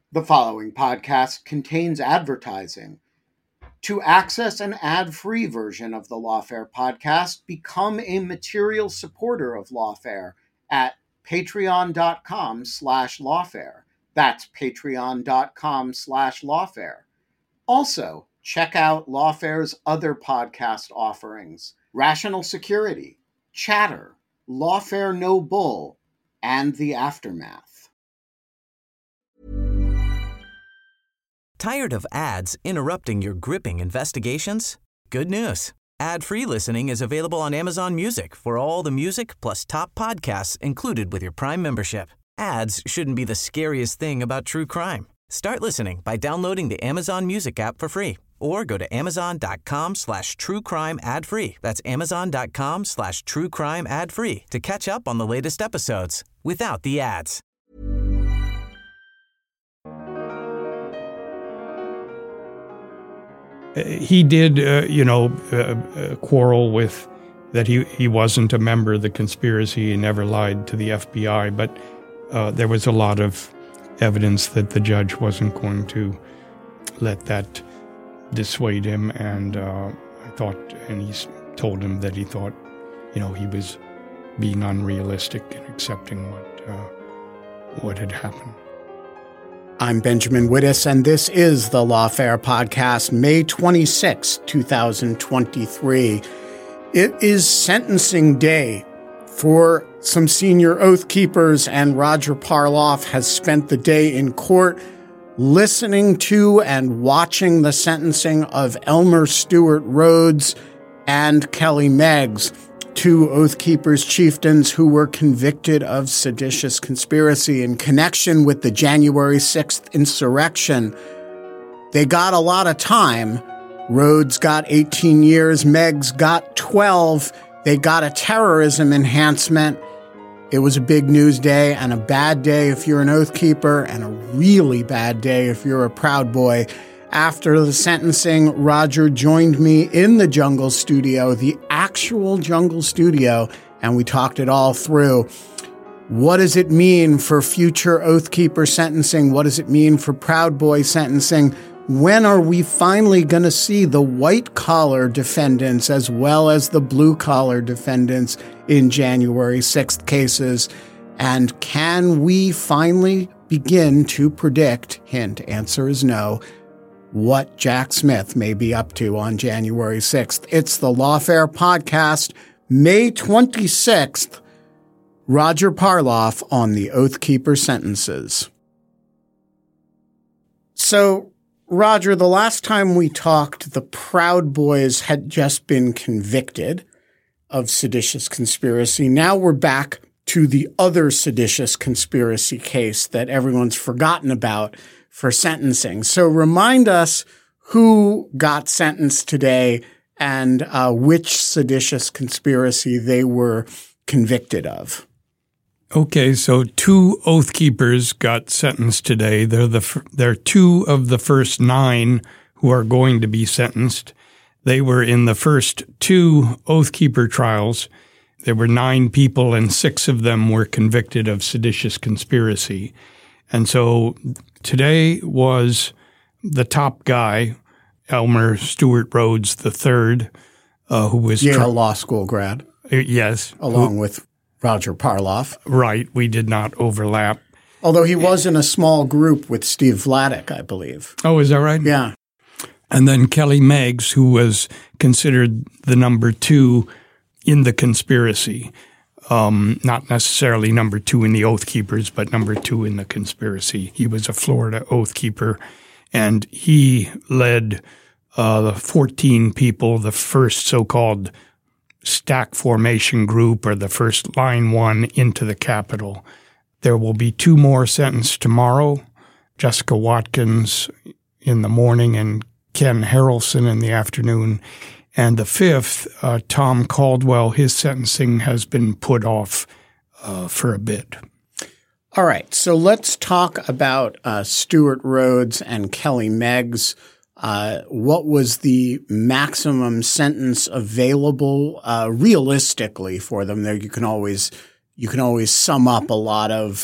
The following podcast contains advertising. To access an ad-free version of the Lawfare podcast, become a material supporter of Lawfare at patreon.com/lawfare. That's patreon.com/lawfare. Also, check out Lawfare's other podcast offerings: Rational Security, Chatter, Lawfare No Bull, and The Aftermath. Tired of ads interrupting your gripping investigations? Good news. Ad-free listening is available on Amazon Music for all the music plus top podcasts included with your Prime membership. Ads shouldn't be the scariest thing about true crime. Start listening by downloading the Amazon Music app for free or go to amazon.com/truecrime ad-free. That's amazon.com/truecrime ad-free to catch up on the latest episodes without the ads. He did, quarrel with that he wasn't a member of the conspiracy. He never lied to the FBI, but there was a lot of evidence that the judge wasn't going to let that dissuade him. And he told him that he thought, he was being unrealistic and accepting what had happened. I'm Benjamin Wittes, and this is the Lawfare Podcast, May 26, 2023. It is sentencing day for some senior Oath Keepers, and Roger Parloff has spent the day in court listening to and watching the sentencing of Elmer Stewart Rhodes and Kelly Meggs, two Oath Keepers chieftains who were convicted of seditious conspiracy in connection with the January 6th insurrection. They got a lot of time. Rhodes got 18 years, Meggs got 12. They got a terrorism enhancement. It was a big news day and a bad day if you're an Oath Keeper, and a really bad day if you're a Proud Boy. After the sentencing, Roger joined me in the Jungle Studio, the actual Jungle Studio, and we talked it all through. What does it mean for future Oath Keeper sentencing? What does it mean for Proud Boy sentencing? When are we finally going to see the white-collar defendants as well as the blue-collar defendants in January 6th cases? And can we finally begin to predict, hint, answer is no, what Jack Smith may be up to on January 6th. It's the Lawfare Podcast, May 26th. Roger Parloff on the Oath Keeper sentences. So, Roger, the last time we talked, the Proud Boys had just been convicted of seditious conspiracy. Now we're back to the other seditious conspiracy case that everyone's forgotten about for sentencing. So remind us who got sentenced today and which seditious conspiracy they were convicted of. Okay, so two Oath Keepers got sentenced today. They're two of the first 9 who are going to be sentenced. They were in the first 2 Oath Keeper trials. There were 9 people, and 6 of them were convicted of seditious conspiracy. And so today was the top guy, Elmer Stewart Rhodes III, who was Yale Law School grad. Yes. Along with Roger Parloff. Right. We did not overlap. Although he was in a small group with Steve Vladeck, I believe. Oh, is that right? Yeah. And then Kelly Meggs, who was considered the number 2 in the conspiracy. Not necessarily number 2 in the Oath Keepers, but number 2 in the conspiracy. He was a Florida Oath Keeper, and he led the 14 people, the first so-called stack formation group, or the first line 1 into the Capitol. There will be 2 more sentenced tomorrow, Jessica Watkins in the morning and Ken Harrelson in the afternoon. And the 5th, Tom Caldwell, his sentencing has been put off for a bit. All right. So let's talk about Stewart Rhodes and Kelly Meggs. What was the maximum sentence available realistically for them? There, you can always sum up a lot of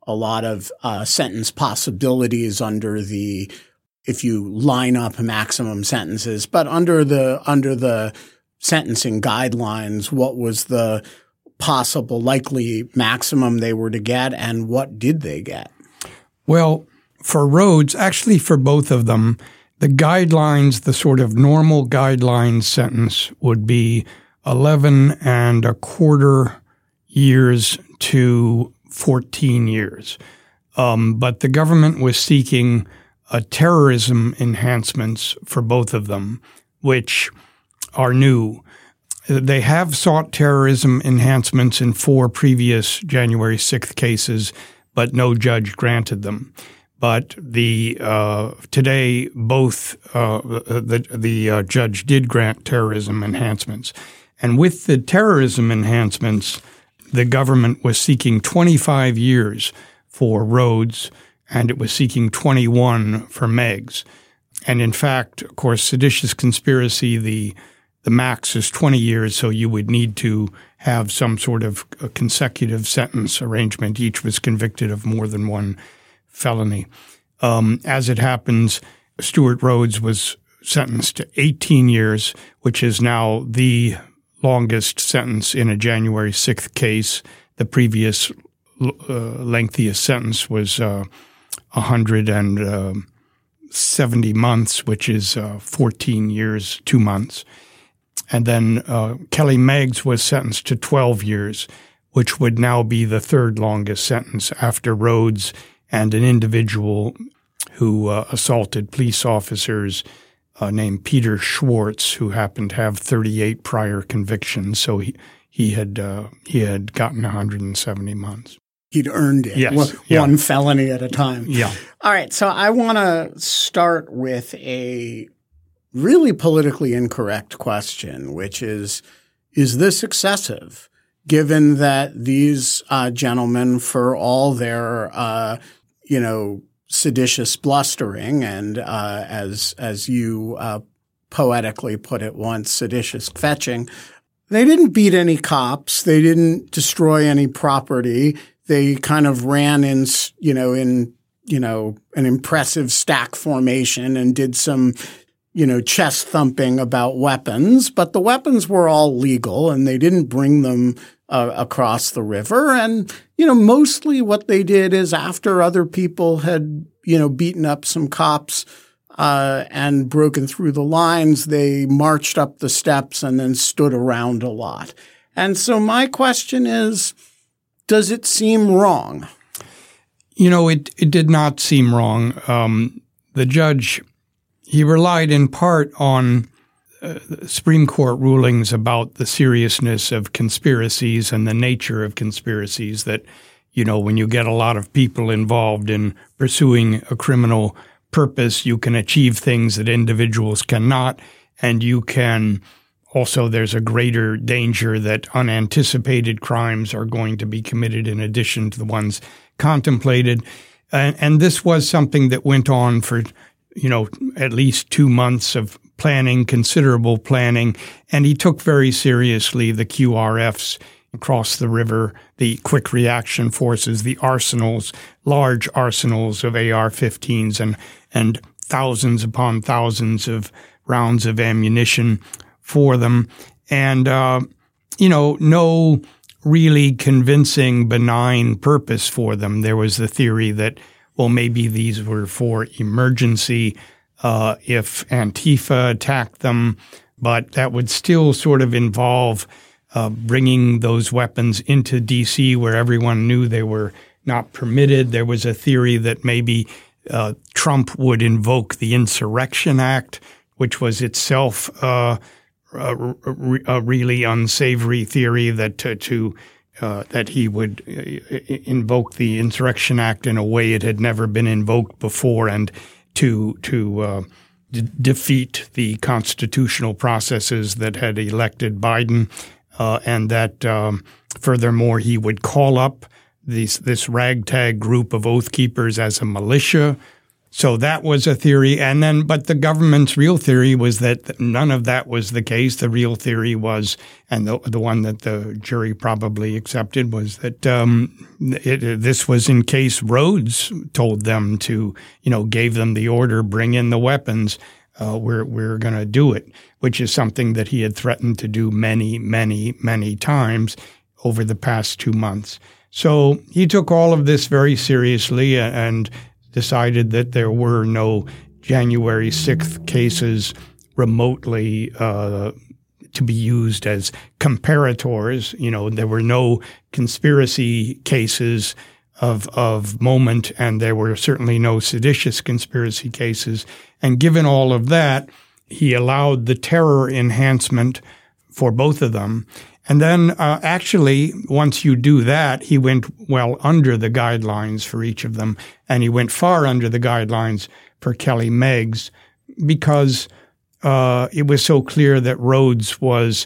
a lot of sentence possibilities under if you line up maximum sentences, but under the sentencing guidelines, what was the possible likely maximum they were to get, and what did they get? Well, for Rhodes, actually for both of them, the guidelines, the sort of normal guideline sentence would be 11 1/4 years to 14 years. But the government was seeking terrorism enhancements for both of them, which are new. They have sought terrorism enhancements in 4 previous January 6th cases, but no judge granted them. But today both the judge did grant terrorism enhancements. And with the terrorism enhancements, the government was seeking 25 years for Rhodes, and it was seeking 21 for Meggs. And in fact, of course, seditious conspiracy, the max is 20 years, so you would need to have some sort of a consecutive sentence arrangement. Each was convicted of more than one felony. As it happens, Stewart Rhodes was sentenced to 18 years, which is now the longest sentence in a January 6th case. The previous lengthiest sentence was 170 months, which is 14 years, 2 months. And then Kelly Meggs was sentenced to 12 years, which would now be the 3rd longest sentence after Rhodes and an individual who assaulted police officers named Peter Schwartz, who happened to have 38 prior convictions. So he had gotten 170 months. He'd earned it. Yes. One felony at a time. Yeah. All right. So I want to start with a really politically incorrect question, which is this excessive, given that these gentlemen, for all their, seditious blustering and, as you poetically put it once, seditious fetching, they didn't beat any cops. They didn't destroy any property. They kind of ran in an impressive stack formation and did some chest thumping about weapons, but the weapons were all legal and they didn't bring them across the river. And, mostly what they did is after other people had, beaten up some cops and broken through the lines, they marched up the steps and then stood around a lot. And so my question is, does it seem wrong? It did not seem wrong. The judge, he relied in part on Supreme Court rulings about the seriousness of conspiracies and the nature of conspiracies that, when you get a lot of people involved in pursuing a criminal purpose, you can achieve things that individuals cannot, and you can also, there's a greater danger that unanticipated crimes are going to be committed in addition to the ones contemplated. And this was something that went on for at least 2 months of planning, considerable planning, and he took very seriously the QRFs across the river, the quick reaction forces, the arsenals, large arsenals of AR-15s and thousands upon thousands of rounds of ammunition for them. And, no really convincing benign purpose for them. There was the theory that, well, maybe these were for emergency if Antifa attacked them, but that would still sort of involve bringing those weapons into D.C. where everyone knew they were not permitted. There was a theory that maybe Trump would invoke the Insurrection Act, which was itself a really unsavory theory that that he would invoke the Insurrection Act in a way it had never been invoked before, and to defeat the constitutional processes that had elected Biden, and that furthermore he would call up this ragtag group of Oath Keepers as a militia. So that was a theory. And then, but the government's real theory was that none of that was the case. The real theory was, and the one that the jury probably accepted, was that this was in case Rhodes told them to, gave them the order, bring in the weapons. We're going to do it, which is something that he had threatened to do many, many, many times over the past 2 months. So he took all of this very seriously and decided that there were no January 6th cases remotely to be used as comparators. There were no conspiracy cases of moment, and there were certainly no seditious conspiracy cases. And given all of that, he allowed the terror enhancement for both of them. And then actually, once you do that, he went well under the guidelines for each of them, and he went far under the guidelines for Kelly Meggs because it was so clear that Rhodes was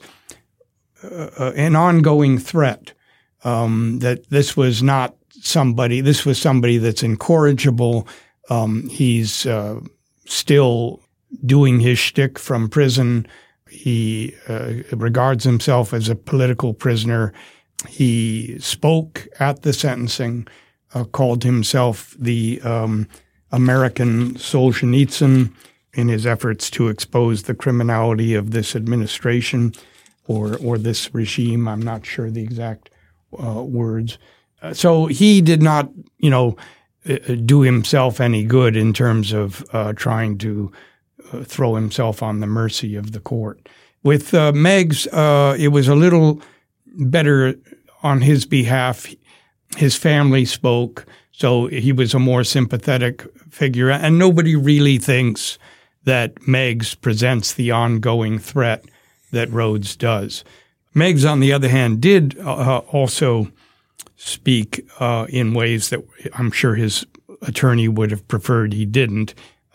an ongoing threat, that this was not somebody – this was somebody that's incorrigible. He's still doing his shtick from prison. He regards himself as a political prisoner. He spoke at the sentencing, called himself the American Solzhenitsyn in his efforts to expose the criminality of this administration or this regime. I'm not sure the exact words. So he did not, do himself any good in terms of trying to throw himself on the mercy of the court. With Meggs, it was a little better on his behalf. His family spoke, so he was a more sympathetic figure. And nobody really thinks that Meggs presents the ongoing threat that Rhodes does. Meggs, on the other hand, did also speak in ways that I'm sure his attorney would have preferred he didn't.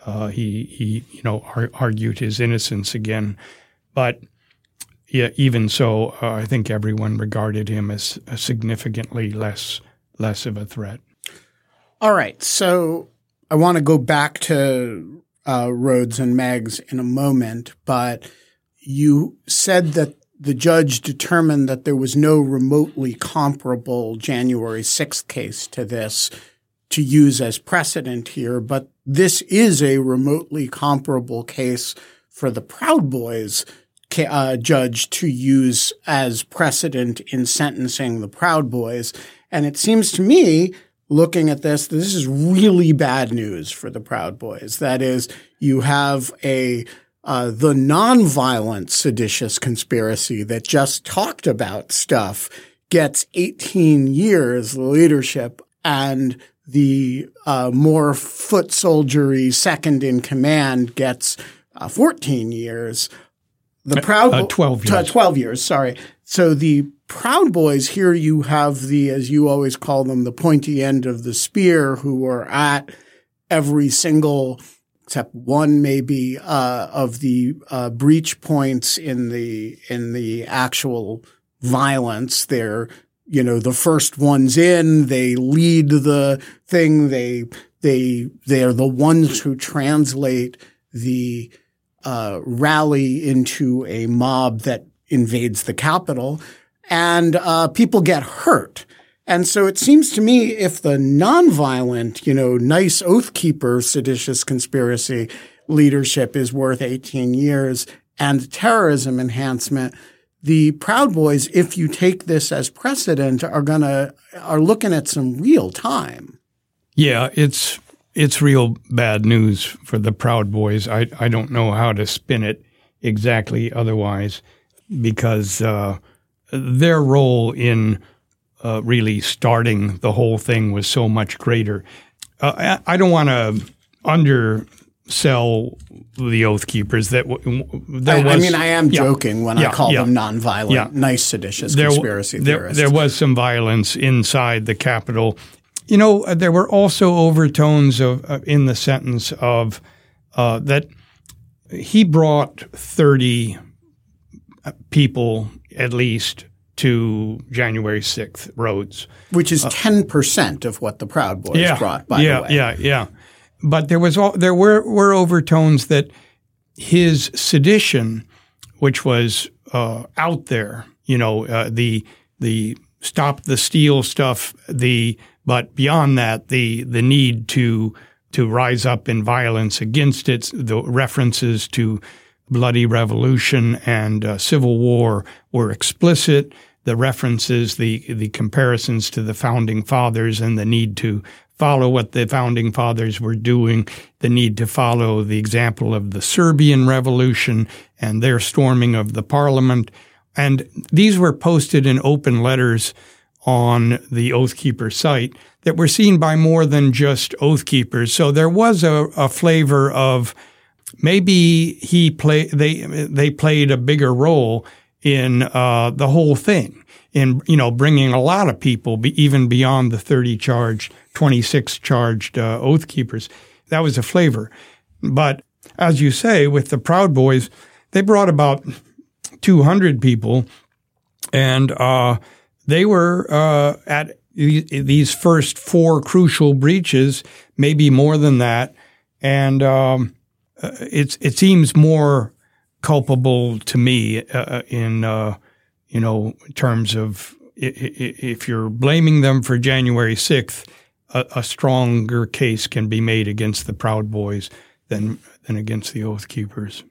He argued his innocence again. But yeah, even so, I think everyone regarded him as a significantly less of a threat. All right. So I want to go back to Rhodes and Meggs in a moment, but you said that the judge determined that there was no remotely comparable January 6th case to this to use as precedent here, but this is a remotely comparable case for the Proud Boys judge to use as precedent in sentencing the Proud Boys. And it seems to me, looking at this is really bad news for the Proud Boys. That is, you have the nonviolent seditious conspiracy that just talked about stuff gets 18 years leadership, and the more foot soldiery second in command gets 14 years. The Proud 12 years. 12 years, sorry. So the Proud Boys, here you have the, as you always call them, the pointy end of the spear, who are at every single, except one maybe, of the breach points in the actual violence. They're the first ones in, they lead the thing, they're the ones who translate the rally into a mob that invades the Capitol, and people get hurt. And so it seems to me if the nonviolent, nice oath keeper seditious conspiracy leadership is worth 18 years and terrorism enhancement, the Proud Boys, if you take this as precedent, are looking at some real time. Yeah, it's real bad news for the Proud Boys. I don't know how to spin it exactly otherwise, because their role in really starting the whole thing was so much greater. I don't want to undersell the Oath Keepers. I am joking when I call them nonviolent, nice seditious conspiracy theorists. There was some violence inside the Capitol. There were also overtones in the sentence of that he brought 30 people at least to January 6th, Rhodes. Which is 10% of what the Proud Boys brought, by the way. Yeah. But there were overtones that his sedition, which was out there, the stop the steal stuff, but beyond that, the need to rise up in violence against it, the references to bloody revolution and civil war were explicit. The references, the comparisons to the founding fathers and the need to follow what the founding fathers were doing, the need to follow the example of the Serbian Revolution and their storming of the parliament. And these were posted in open letters on the Oath Keeper site that were seen by more than just Oath Keepers. So there was a flavor of maybe they played a bigger role in the whole thing, in bringing a lot of people, even beyond the 26 charged Oath Keepers. That was a flavor. But as you say, with the Proud Boys, they brought about 200 people, and they were at these first 4 crucial breaches, maybe more than that, and it seems more culpable to me in terms of if you're blaming them for January 6th, a stronger case can be made against the Proud Boys than against the Oath Keepers.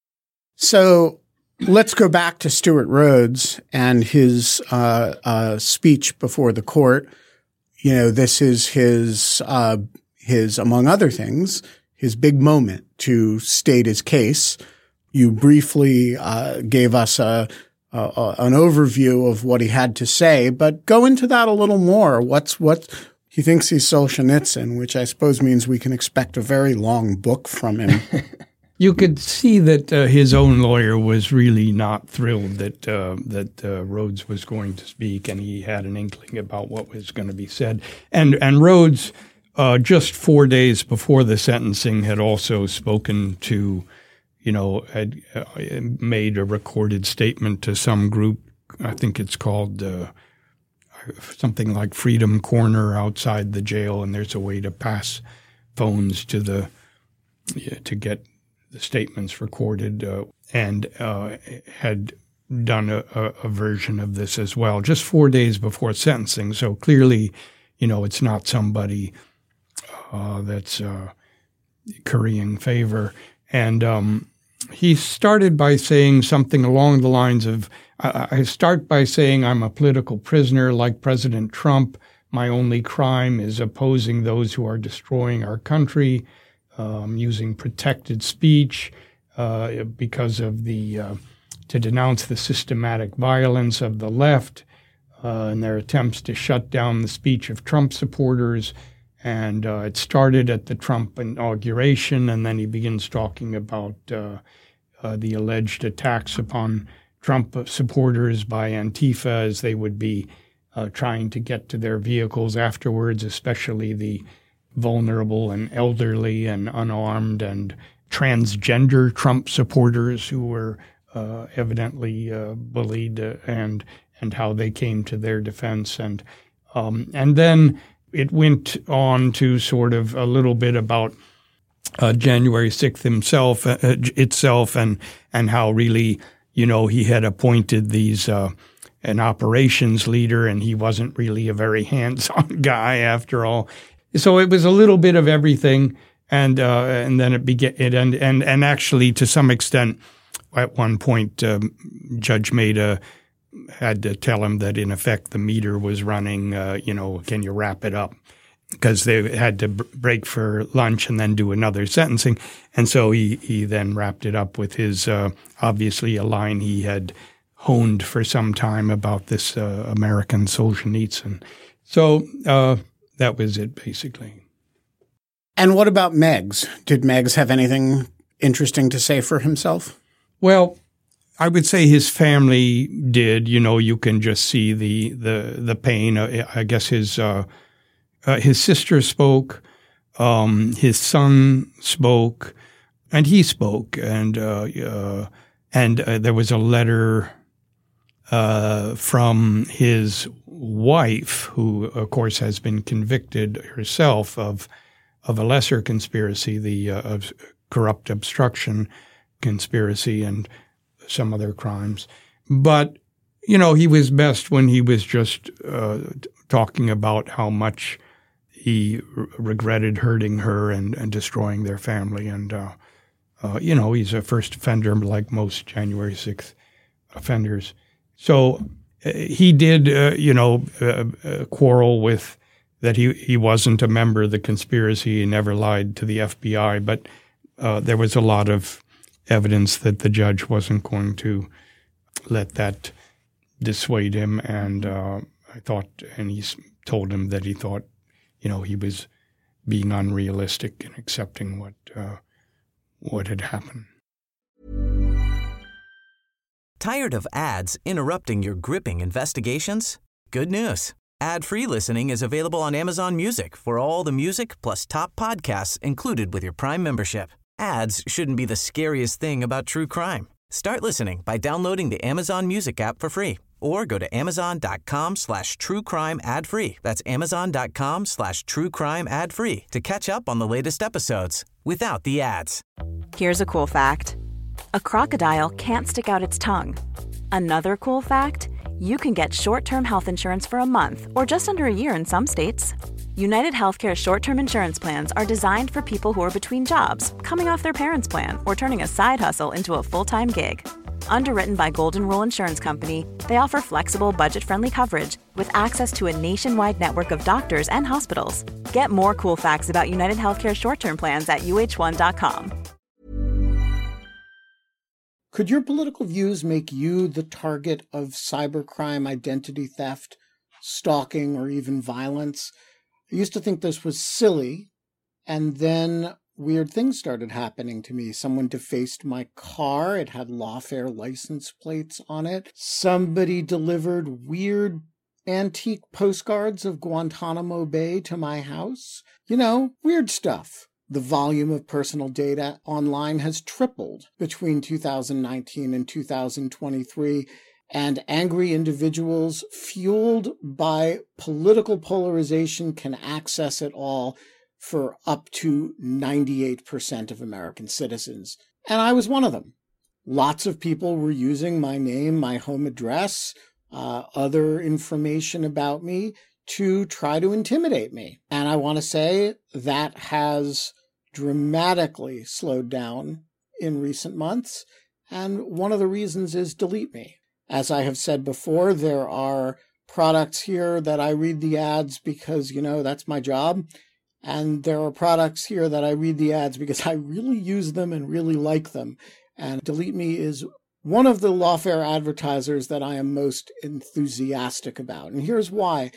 So let's go back to Stewart Rhodes and his speech before the court. This is his among other things, his big moment to state his case. You briefly gave us an overview of what he had to say, but go into that a little more. What he thinks he's Solzhenitsyn, which I suppose means we can expect a very long book from him. You could see that his own lawyer was really not thrilled that Rhodes was going to speak, and he had an inkling about what was going to be said. And Rhodes, just 4 days before the sentencing, had also spoken to, had made a recorded statement to some group. I think it's called something like Freedom Corner outside the jail, and there's a way to pass phones to get the statements recorded, and had done a version of this as well, just 4 days before sentencing. So clearly, it's not somebody that's currying favor. And he started by saying something along the lines of, I start by saying I'm a political prisoner like President Trump. My only crime is opposing those who are destroying our country, using protected speech because of to denounce the systematic violence of the left and their attempts to shut down the speech of Trump supporters. And it started at the Trump inauguration, and then he begins talking about the alleged attacks upon Trump supporters by Antifa as they would be trying to get to their vehicles afterwards, especially the vulnerable and elderly and unarmed and transgender Trump supporters who were evidently bullied, and how they came to their defense. And then it went on to sort of a little bit about January 6th itself and how really, he had appointed these an operations leader, and he wasn't really a very hands-on guy after all. So it was a little bit of everything, and then it began. And actually, to some extent, at one point, Judge Maida had to tell him that in effect the meter was running. Can you wrap it up? Because they had to break for lunch and then do another sentencing, and so he then wrapped it up with his obviously a line he had honed for some time about this American Solzhenitsyn. So that was it, basically. And what about Meigs? Did Meigs have anything interesting to say for himself? Well, I would say his family did. You can just see the pain. I guess his sister spoke, his son spoke, and he spoke, and there was a letter from his wife, who, of course, has been convicted herself of of a lesser conspiracy, the corrupt obstruction conspiracy and some other crimes. But, he was best when he was just talking about how much he regretted hurting her and destroying their family. And, he's a first offender like most January 6th offenders. So he did, quarrel with that he wasn't a member of the conspiracy. He never lied to the FBI. But there was a lot of evidence that the judge wasn't going to let that dissuade him. And he told him that he thought, he was being unrealistic in accepting what had happened. Tired of ads interrupting your gripping investigations? Good news. Ad-free listening is available on Amazon Music for all the music plus top podcasts included with your Prime membership. Ads shouldn't be the scariest thing about true crime. Start listening by downloading the Amazon Music app for free or go to amazon.com/truecrime ad-free. That's amazon.com/truecrime ad-free to catch up on the latest episodes without the ads. Here's a cool fact. A crocodile can't stick out its tongue. Another cool fact, you can get short-term health insurance for a month or just under a year in some states. United Healthcare short-term insurance plans are designed for people who are between jobs, coming off their parents' plan, or turning a side hustle into a full-time gig. Underwritten by Golden Rule Insurance Company, they offer flexible, budget-friendly coverage with access to a nationwide network of doctors and hospitals. Get more cool facts about United Healthcare short-term plans at uh1.com. Could your political views make you the target of cybercrime, identity theft, stalking, or even violence? I used to think this was silly, and then weird things started happening to me. Someone defaced my car. It had lawfare license plates on it. Somebody delivered weird antique postcards of Guantanamo Bay to my house. Weird stuff. The volume of personal data online has tripled between 2019 and 2023, and angry individuals fueled by political polarization can access it all for up to 98% of American citizens. And I was one of them. Lots of people were using my name, my home address, other information about me to try to intimidate me. And I want to say that has dramatically slowed down in recent months. And one of the reasons is Delete Me. As I have said before, there are products here that I read the ads because, that's my job. And there are products here that I read the ads because I really use them and really like them. And Delete Me is one of the lawfare advertisers that I am most enthusiastic about. And here's why.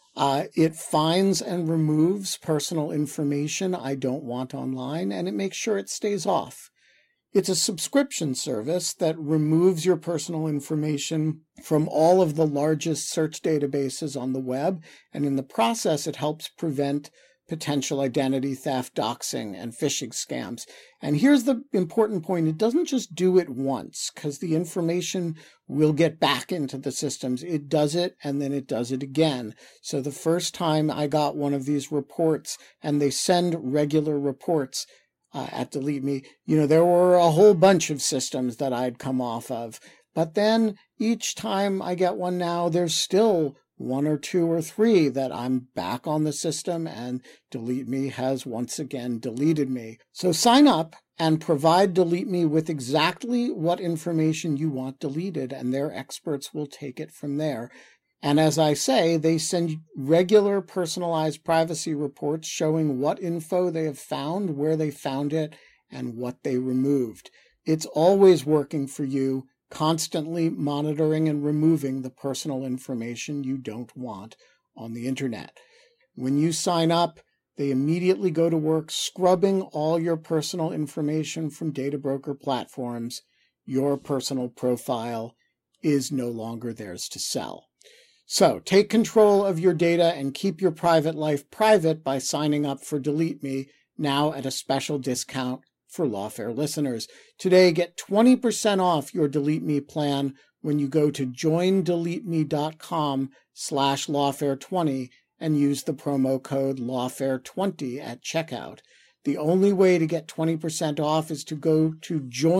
It finds and removes personal information I don't want online, and it makes sure it stays off. It's a subscription service that removes your personal information from all of the largest search databases on the web, and in the process, it helps prevent potential identity theft, doxing, and phishing scams. And here's the important point. It doesn't just do it once, because the information will get back into the systems. It does it, and then it does it again. So the first time I got one of these reports, and they send regular reports at Delete Me, there were a whole bunch of systems that I'd come off of. But then each time I get one now, there's still one or two or three that I'm back on the system, and Delete Me has once again deleted me. So sign up and provide Delete Me with exactly what information you want deleted, and their experts will take it from there. And as I say, they send regular personalized privacy reports showing what info they have found, where they found it, and what they removed. It's always working for you, constantly monitoring and removing the personal information you don't want on the internet. When you sign up, they immediately go to work scrubbing all your personal information from data broker platforms. Your personal profile is no longer theirs to sell. So take control of your data and keep your private life private by signing up for Delete Me, now at a special discount for Lawfare listeners. Today, get 20% off your Delete Me plan when you go to joindeleteme.com/lawfare20 and use the promo code LawFare20 at checkout. The only way to get 20% off is to go to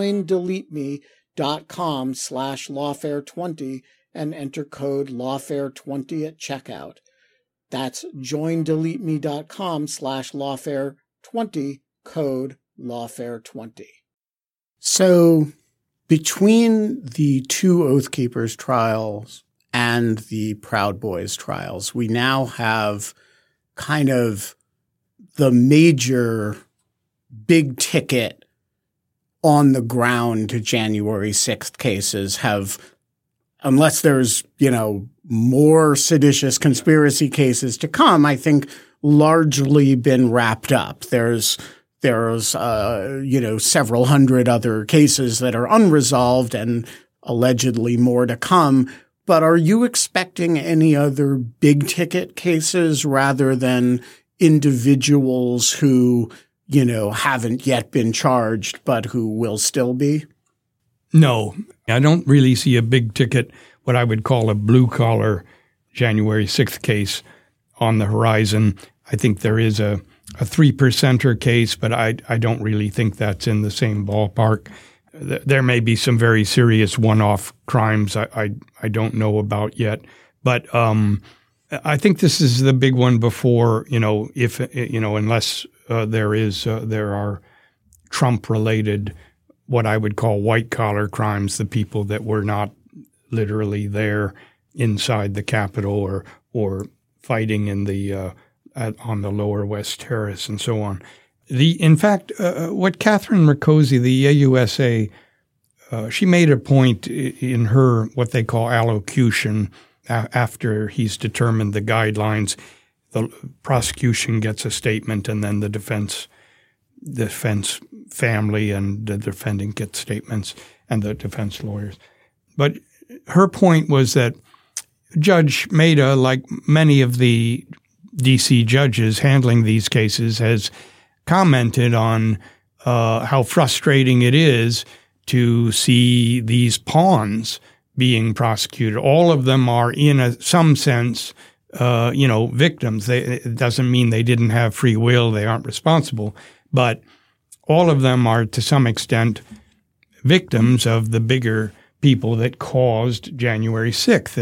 joindeleteme.com/lawfare20 and enter code LawFare20 at checkout. That's joindeleteme.com/lawfare20, code LawFare20. So between the two Oath Keepers trials and the Proud Boys trials, we now have kind of the major big ticket on the ground to January 6th cases have, unless there's, more seditious conspiracy cases to come, I think largely been wrapped up. There's several hundred other cases that are unresolved and allegedly more to come. But are you expecting any other big ticket cases rather than individuals who, haven't yet been charged but who will still be? No, I don't really see a big ticket, what I would call a blue-collar January 6th case on the horizon. I think there is a 3%er case, but I don't really think that's in the same ballpark. There may be some very serious one-off crimes I don't know about yet. But I think this is the big one before, unless there are Trump-related, what I would call white-collar crimes, the people that were not literally there inside the Capitol or fighting in the on the Lower West Terrace and so on. In fact, what Catherine Rakoczy, the AUSA, she made a point in her what they call allocution after he's determined the guidelines. The prosecution gets a statement, and then the defense family and the defendant get statements, and the defense lawyers. But her point was that Judge Mehta, like many of the D.C. judges handling these cases, has commented on how frustrating it is to see these pawns being prosecuted. All of them are, in some sense, victims. It doesn't mean they didn't have free will. They aren't responsible. But all of them are, to some extent, victims of the bigger people that caused January 6th,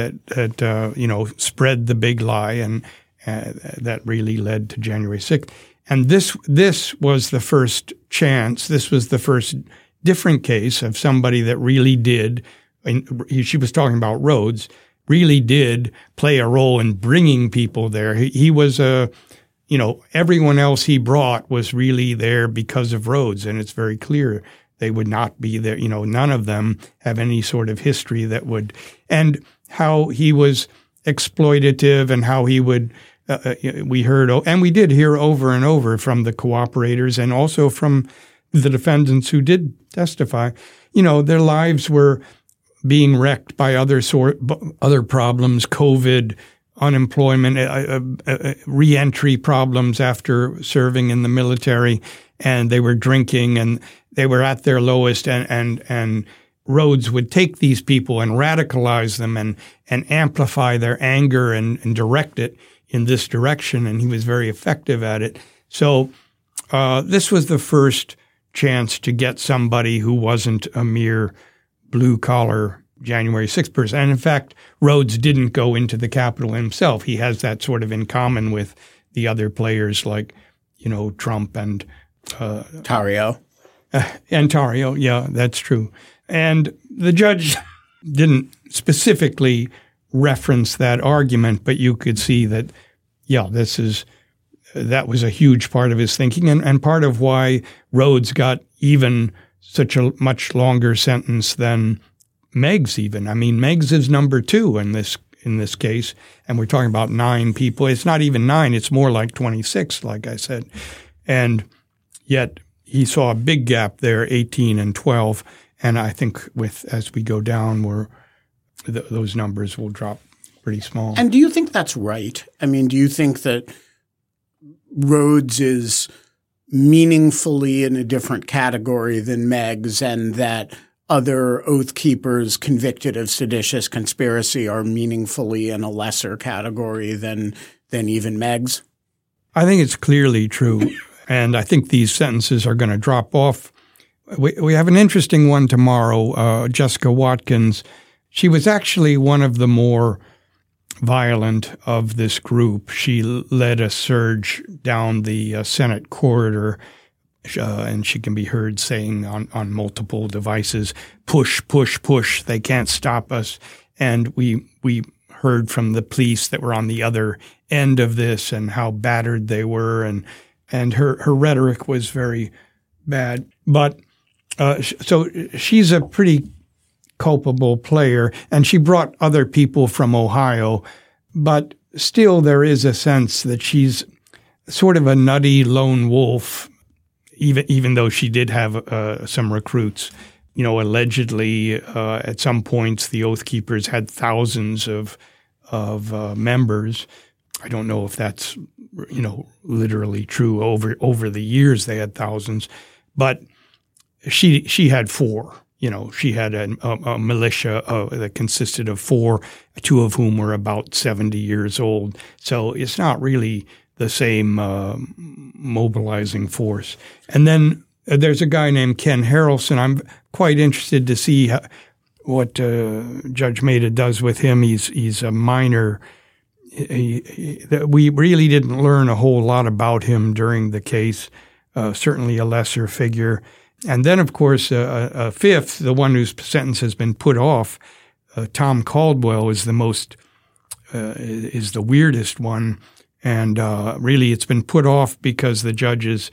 that spread the big lie, and that really led to January 6th. And this was the first chance. This was the first different case of somebody that really did, she was talking about Rhodes, really did play a role in bringing people there. He was everyone else he brought was really there because of Rhodes, and it's very clear they would not be there. None of them have any sort of history that would, and how he was exploitative and how he would, we heard, and we did hear over and over from the cooperators and also from the defendants who did testify, their lives were being wrecked by other problems, COVID, unemployment, reentry problems after serving in the military, and they were drinking and they were at their lowest, and Rhodes would take these people and radicalize them and amplify their anger and direct it in this direction, and he was very effective at it. So this was the first chance to get somebody who wasn't a mere blue-collar January 6th person. And in fact, Rhodes didn't go into the Capitol himself. He has that sort of in common with the other players like, Trump and Tarrio. And Tarrio, yeah, that's true. And the judge didn't specifically reference that argument, but you could see that, that was a huge part of his thinking and part of why Rhodes got even such a much longer sentence than Meggs even. I mean, Meggs is number 2 in this case, and we're talking about 9 people. It's not even 9. It's more like 26, like I said. And yet he saw a big gap there, 18 and 12. And I think as we go down, those numbers will drop pretty small. And do you think that's right? I mean, do you think that Rhodes is meaningfully in a different category than Meggs, and that other Oath Keepers convicted of seditious conspiracy are meaningfully in a lesser category than than even Meggs? I think it's clearly true, and I think these sentences are going to drop off. We have an interesting one tomorrow, Jessica Watkins. She was actually one of the more violent of this group. She led a surge down the Senate corridor, and she can be heard saying on multiple devices, "Push, push, push, they can't stop us." And we heard from the police that were on the other end of this and how battered they were, and her rhetoric was very bad. But so she's a pretty culpable player, and she brought other people from Ohio, but still there is a sense that she's sort of a nutty lone wolf, even though she did have some recruits. You know, allegedly at some points the Oath Keepers had thousands of members. I don't know if that's, you know, literally true. Over the years they had thousands, but she had four. You know, she had a militia that consisted of four, two of whom were about 70 years old. So it's not really the same mobilizing force. And then there's a guy named Ken Harrelson. I'm quite interested to see what Judge Maida does with him. He's a minor. We really didn't learn a whole lot about him during the case, certainly a lesser figure. And then, of course, a fifth, the one whose sentence has been put off, Tom Caldwell, is the weirdest one. And really it's been put off because the judge is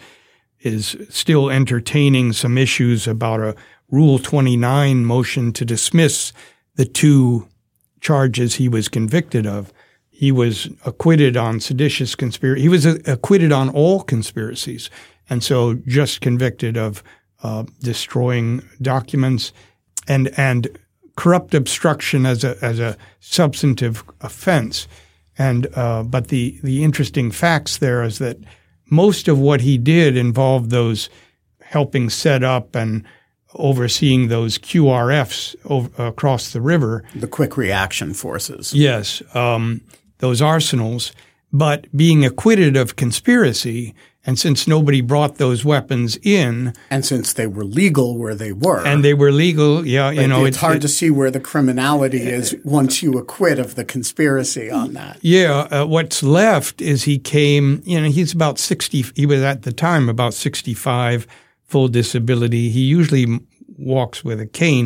still entertaining some issues about a Rule 29 motion to dismiss the two charges he was convicted of. He was acquitted on seditious conspiracy. He was acquitted on all conspiracies, and so just convicted of destroying documents and corrupt obstruction as a substantive offense. And but the interesting facts there is that most of what he did involved those helping set up and overseeing those QRFs across the river. The quick reaction forces. Yes, those arsenals. But being acquitted of conspiracy, and since nobody brought those weapons in. And since they were legal where they were. And they were legal, yeah. You know, it's hard to see where the criminality is once you acquit of the conspiracy on that. Yeah. What's left is he came, you know, he's about 60. He was at the time about 65, full disability. He usually walks with a cane.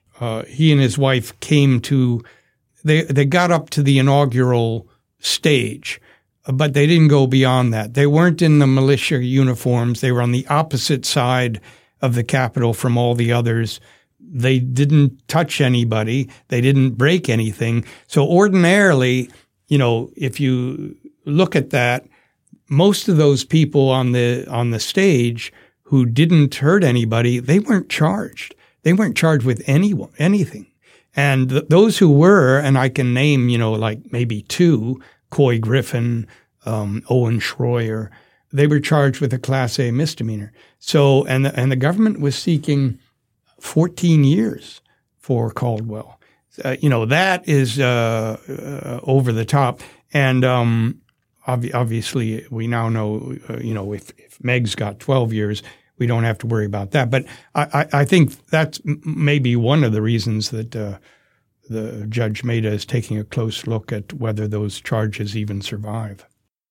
He and his wife came to, they got up to the inaugural stage. But they didn't go beyond that. They weren't in the militia uniforms. They were on the opposite side of the Capitol from all the others. They didn't touch anybody. They didn't break anything. So ordinarily, you know, if you look at that, most of those people on the stage who didn't hurt anybody, they weren't charged. They weren't charged with anything. And those who were, and I can name, you know, like maybe two, Coy Griffin, Owen Schroyer, they were charged with a Class A misdemeanor. So, and the government was seeking 14 years for Caldwell. You know, that is over the top. And obviously, we now know, you know, if Meggs got 12 years, we don't have to worry about that. But I think that's maybe one of the reasons that the Judge Maida is taking a close look at whether those charges even survive.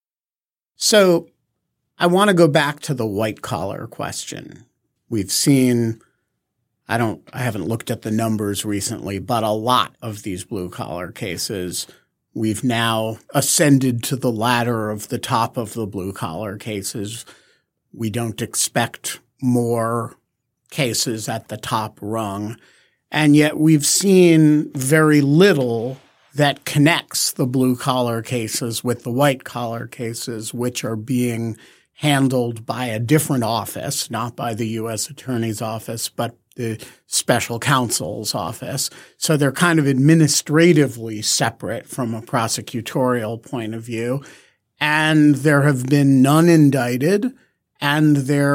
So I want to go back to the white-collar question. We've seen, I haven't looked at the numbers recently, but a lot of these blue-collar cases, we've now ascended to the ladder of the top of the blue-collar cases. We don't expect more cases at the top rung. And yet we've seen very little that connects the blue-collar cases with the white-collar cases, which are being handled by a different office, not by the U.S. Attorney's Office, but the Special Counsel's Office. So they're kind of administratively separate from a prosecutorial point of view. And there have been none indicted, and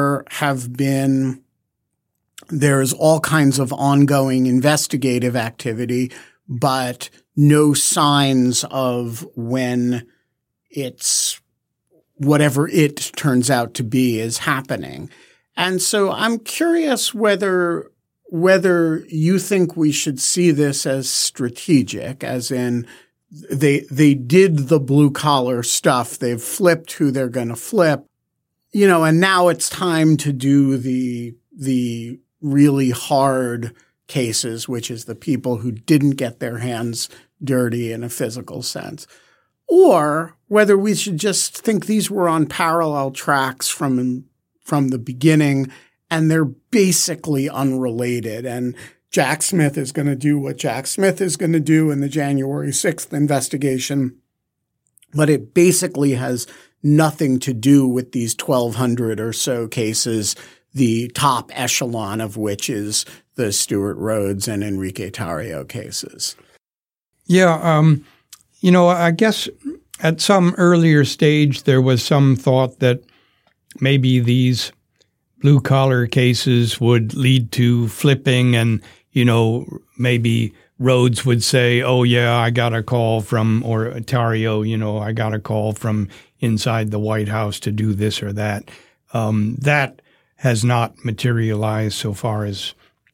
there's all kinds of ongoing investigative activity, but no signs of when it's whatever it turns out to be is happening. And so I'm curious whether you think we should see this as strategic, as in they did the blue collar stuff. They've flipped who they're going to flip, and now it's time to do the really hard cases, which is the people who didn't get their hands dirty in a physical sense. Or whether we should just think these were on parallel tracks from the beginning and they're basically unrelated. And Jack Smith is going to do what Jack Smith is going to do in the January 6th investigation, but it basically has nothing to do with these 1,200 or so cases, the top echelon of which is the Stewart Rhodes and Enrique Tarrio cases. Yeah, I guess at some earlier stage there was some thought that maybe these blue-collar cases would lead to flipping and, maybe Rhodes would say, oh, yeah, I got a call from, or Tarrio, I got a call from inside the White House to do this or that. That has not materialized so far as,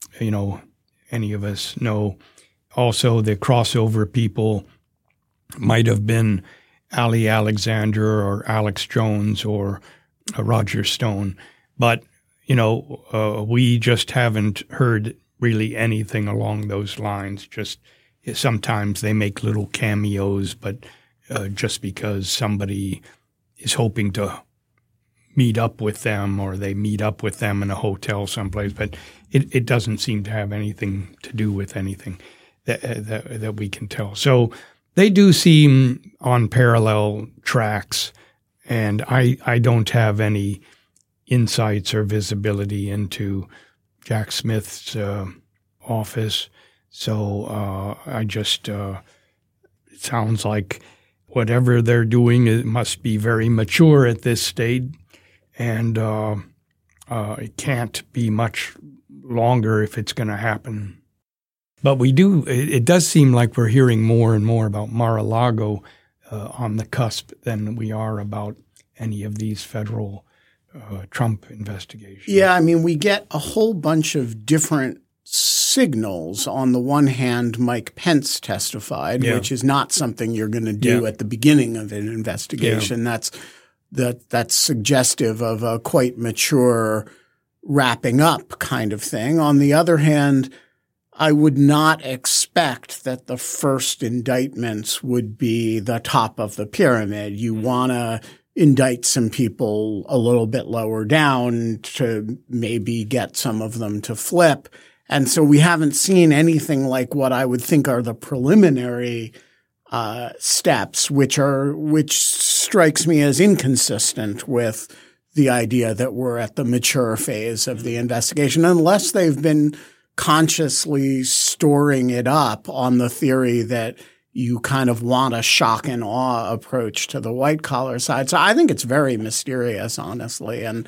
any of us know. Also, the crossover people might have been Ali Alexander or Alex Jones or Roger Stone. But, we just haven't heard really anything along those lines. Just sometimes they make little cameos, but just because somebody is hoping to meet up with them or they meet up with them in a hotel someplace. But it doesn't seem to have anything to do with anything that we can tell. So they do seem on parallel tracks, and I don't have any insights or visibility into Jack Smith's office. So I just it sounds like whatever they're doing, it must be very mature at this stage, and it can't be much longer if it's going to happen. But it does seem like we're hearing more and more about Mar-a-Lago on the cusp than we are about any of these federal Trump investigations. Yeah, we get a whole bunch of different signals. On the one hand, Mike Pence testified, which is not something you're going to do at the beginning of an investigation. Yeah. That's suggestive of a quite mature wrapping up kind of thing. On the other hand, I would not expect that the first indictments would be the top of the pyramid. You want to indict some people a little bit lower down to maybe get some of them to flip. And so we haven't seen anything like what I would think are the preliminary steps, which strikes me as inconsistent with the idea that we're at the mature phase of the investigation, unless they've been consciously storing it up on the theory that you kind of want a shock and awe approach to the white collar side. So I think it's very mysterious, honestly. And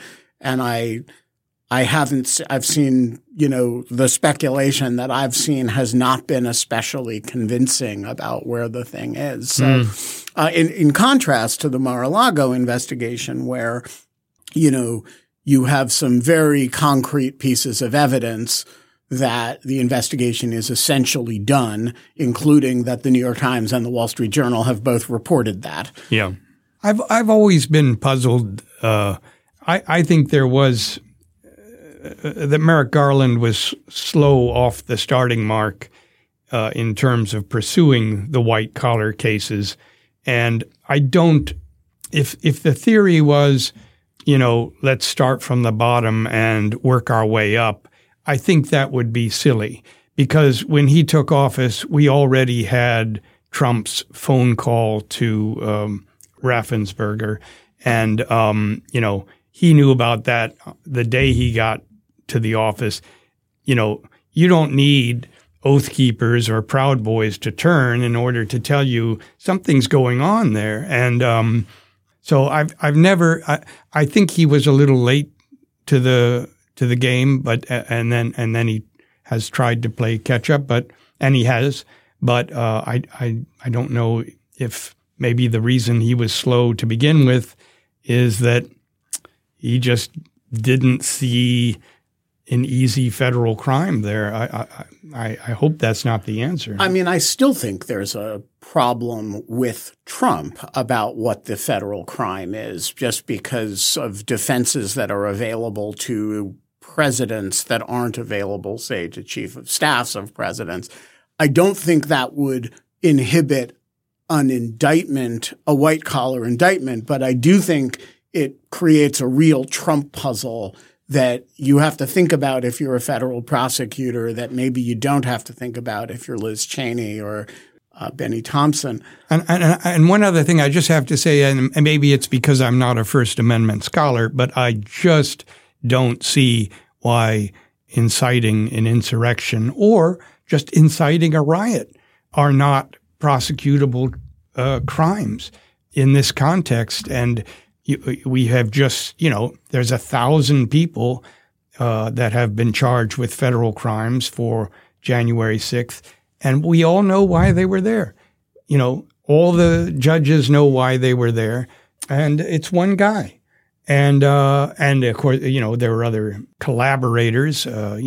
I've seen, the speculation that I've seen has not been especially convincing about where the thing is. So in contrast to the Mar-a-Lago investigation where, you have some very concrete pieces of evidence that the investigation is essentially done, including that the New York Times and the Wall Street Journal have both reported that. Yeah. I've always been puzzled. I think there was that Merrick Garland was slow off the starting mark in terms of pursuing the white collar cases. And I don't – if the theory was, let's start from the bottom and work our way up, I think that would be silly, because when he took office, we already had Trump's phone call to Raffensperger, and he knew about that the day he got to the office. You don't need Oath Keepers or Proud Boys to turn in order to tell you something's going on there, and so I've never. I think he was a little late to the game, but and then he has tried to play catch up, but I don't know if maybe the reason he was slow to begin with is that he just didn't see an easy federal crime there. I hope that's not the answer. I mean, I still think there's a problem with Trump about what the federal crime is, just because of defenses that are available to presidents that aren't available, say, to chief of staffs of presidents. I don't think that would inhibit an indictment, a white-collar indictment, but I do think it creates a real Trump puzzle that you have to think about if you're a federal prosecutor that maybe you don't have to think about if you're Liz Cheney or Benny Thompson. And one other thing I just have to say, and maybe it's because I'm not a First Amendment scholar, but I just don't see why inciting an insurrection or just inciting a riot are not prosecutable crimes in this context. And we have just, there's 1,000 people that have been charged with federal crimes for January 6th, and we all know why they were there. All the judges know why they were there, and it's one guy. And of course, there were other collaborators,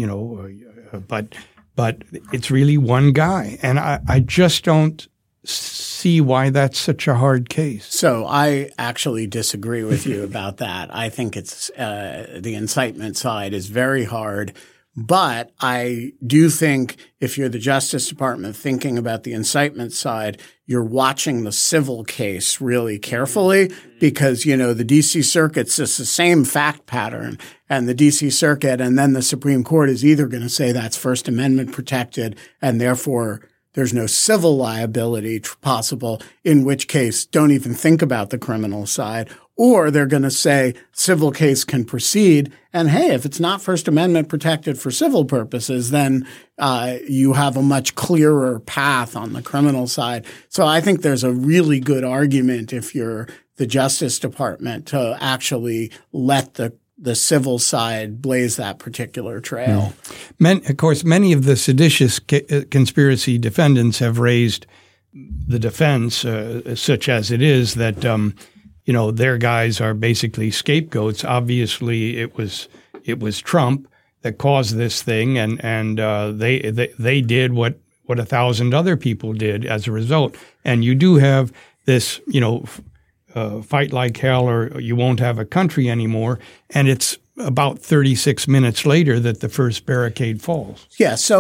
but it's really one guy. And I just don't see why that's such a hard case. So I actually disagree with you about that. I think it's the incitement side is very hard. But I do think if you're the Justice Department thinking about the incitement side, you're watching the civil case really carefully because, the D.C. Circuit's just the same fact pattern. And the D.C. Circuit and then the Supreme Court is either going to say that's First Amendment protected and therefore there's no civil liability possible, in which case don't even think about the criminal side. Or they're going to say civil case can proceed. And hey, if it's not First Amendment protected for civil purposes, then you have a much clearer path on the criminal side. So I think there's a really good argument if you're the Justice Department to actually let the civil side blaze that particular trail. Of course, many of the seditious conspiracy defendants have raised the defense, such as it is, that their guys are basically scapegoats. Obviously, it was Trump that caused this thing, and they did what 1,000 other people did as a result. And you do have this, fight like hell or you won't have a country anymore. And it's about 36 minutes later that the first barricade falls. Yeah. So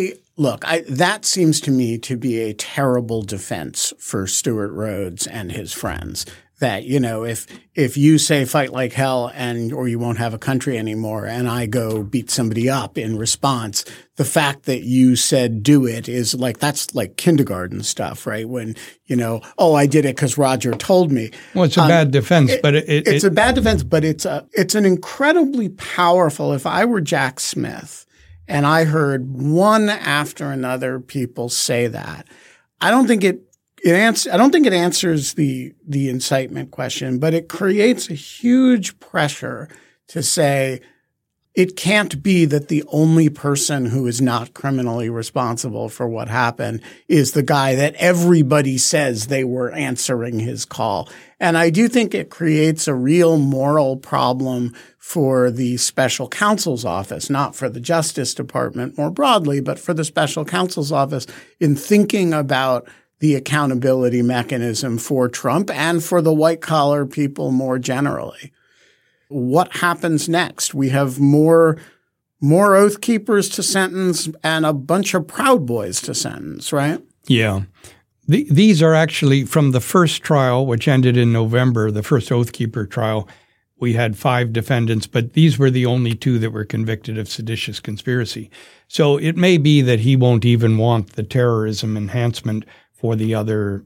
that seems to me to be a terrible defense for Stewart Rhodes and his friends. That, if you say fight like hell or you won't have a country anymore and I go beat somebody up in response, the fact that you said do it is that's like kindergarten stuff, right? When, I did it because Roger told me. Well, it's a bad defense, but it's a bad defense, but it's an incredibly powerful, if I were Jack Smith and I heard one after another people say that, I don't think it answers the incitement question, but it creates a huge pressure to say it can't be that the only person who is not criminally responsible for what happened is the guy that everybody says they were answering his call. And I do think it creates a real moral problem for the special counsel's office, not for the Justice Department more broadly, but for the special counsel's office in thinking about the accountability mechanism for Trump and for the white-collar people more generally. What happens next? We have more Oath Keepers to sentence and a bunch of Proud Boys to sentence, right? Yeah. These are actually from the first trial, which ended in November, the first Oath Keeper trial. We had 5 defendants, but these were the only 2 that were convicted of seditious conspiracy. So it may be that he won't even want the terrorism enhancement for the other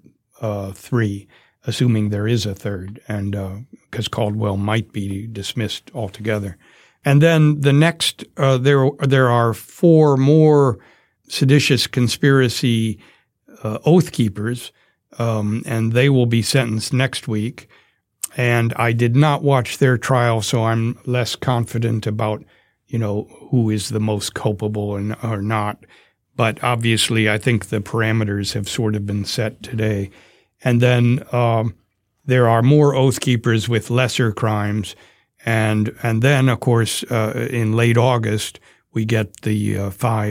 3, assuming there is a third, and because Caldwell might be dismissed altogether. And then the next, there are 4 more seditious conspiracy Oath Keepers, and they will be sentenced next week. And I did not watch their trial, so I'm less confident about, who is the most culpable or not. But obviously, I think the parameters have sort of been set today. And then there are more Oath Keepers with lesser crimes. And then, of course, in late August, we get the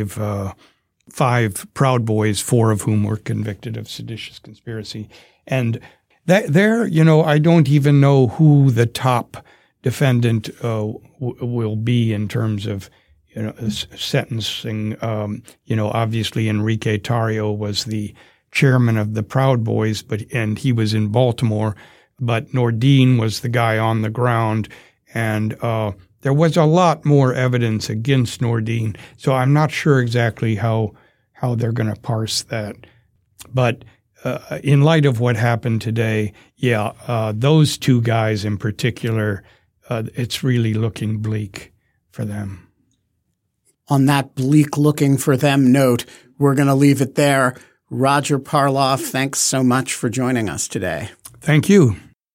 five Proud Boys, 4 of whom were convicted of seditious conspiracy. And there, I don't even know who the top defendant will be in terms of, sentencing. Obviously Enrique Tarrio was the chairman of the Proud Boys, and he was in Baltimore, but Nordin was the guy on the ground, and there was a lot more evidence against Nordin. So I'm not sure exactly how they're going to parse that. But in light of what happened today, those 2 guys in particular, it's really looking bleak for them. On that bleak looking for them note, we're going to leave it there. Roger Parloff, thanks so much for joining us today. Thank you.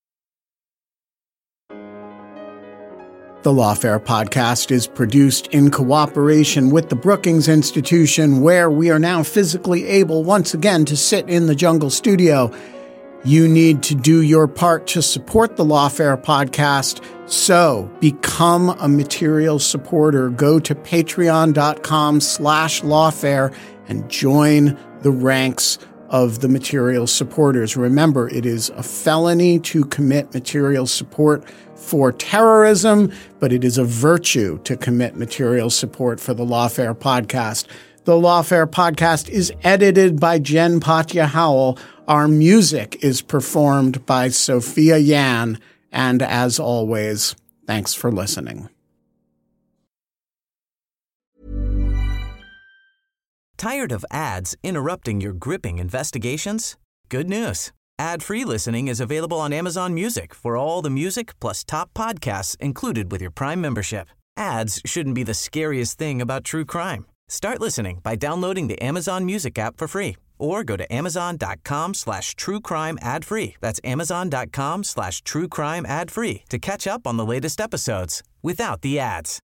The Lawfare podcast is produced in cooperation with the Brookings Institution, where we are now physically able once again to sit in the Jungle Studio. You need to do your part to support the Lawfare podcast, so become a material supporter. Go to patreon.com/lawfare and join the ranks of the material supporters. Remember, it is a felony to commit material support for terrorism, but it is a virtue to commit material support for the Lawfare podcast. The Lawfare podcast is edited by Jen Patja Howell. Our music is performed by Sophia Yan. And as always, thanks for listening. Tired of ads interrupting your gripping investigations? Good news. Ad-free listening is available on Amazon Music for all the music plus top podcasts included with your Prime membership. Ads shouldn't be the scariest thing about true crime. Start listening by downloading the Amazon Music app for free or go to amazon.com/truecrime ad-free. That's amazon.com/truecrime ad-free to catch up on the latest episodes without the ads.